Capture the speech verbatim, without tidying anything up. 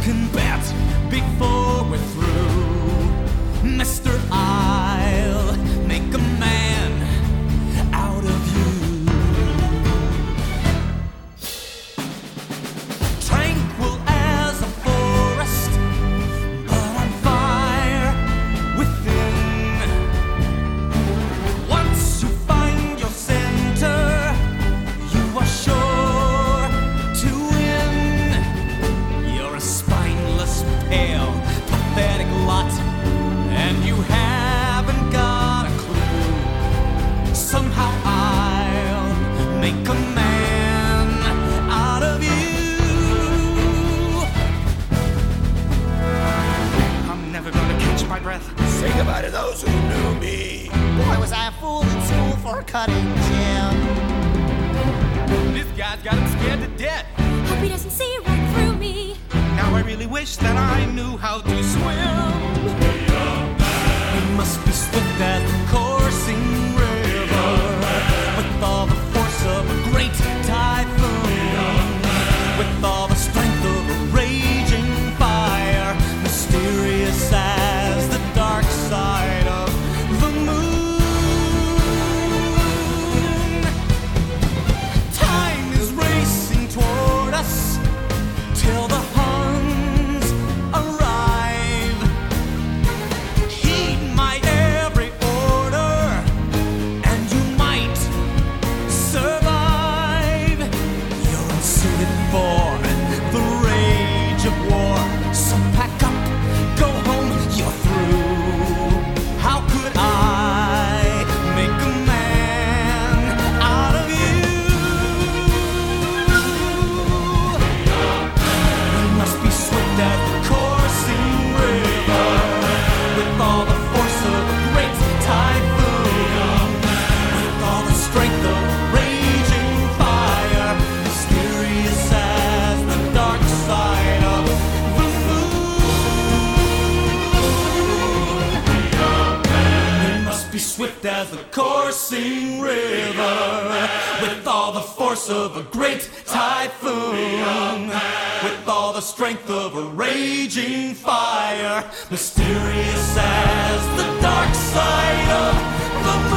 can bet before we're through, Mister I'll make a man out of you. Tranquil as a forest, but on fire within. Once you find your center, you are sure to win. You're a spineless, pale, pathetic lot, and you haven't got a clue. Somehow I'll make a man out of you. I'm never gonna catch my breath. Say goodbye to those who knew me. Boy, was I a fool in school for a cutting gym. This guy's got him scared to death. Hope he doesn't see right through me. Now I really wish that I knew how to swim. We must be swift as the coursing river, with all the force of a great typhoon, with all the strength of a raging fire, mysterious as the dark side of the moon. Time is racing toward us till the Huns arrive. Heed my every order, and you might survive. You're unsuited for the rage of war, so pack up, go home, you're through. How could I make a man out of you? We must be swift as the coursing river, with all the force of a great typhoon, with all the strength of a raging fire, mysterious as the dark side of the moon. We must be swift as the coursing river, with all the force of a great typhoon, with all the strength of a raging fire, mysterious as the dark side of the moon.